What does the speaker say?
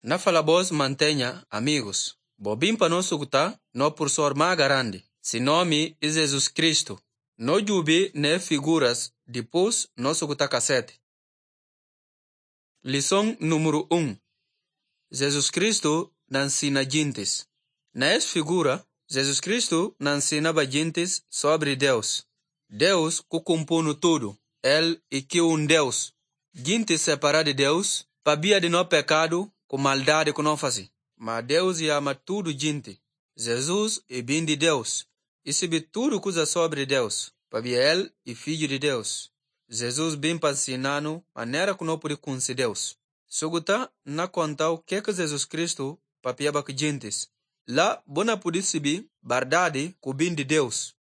Na falabos mantenha, amigos. Bobim para nós sucutar, no por sor grande. Se nome é Jesus Cristo. No jubi ne figuras, depois no sucutar cassete. Lição número 1. Jesus Cristo não ensina gentes. Nessa figura, Jesus Cristo não ensinava gentes sobre Deus. Deus que compõe tudo. Ele é que Deus. Gente separada de Deus, pabia de no pecado, com maldade que não fazia. Mas Deus ama tudo gente. Jesus é bem de Deus. E sabe tudo coisa sobre Deus. Pabia ele é filho de Deus. Jesus bem para ensinar maneira que não pode conhecer Deus. Soguta na conta o que Jesus Cristo papiaba que gentes. Lá, bona pode saber verdade que bem de Deus.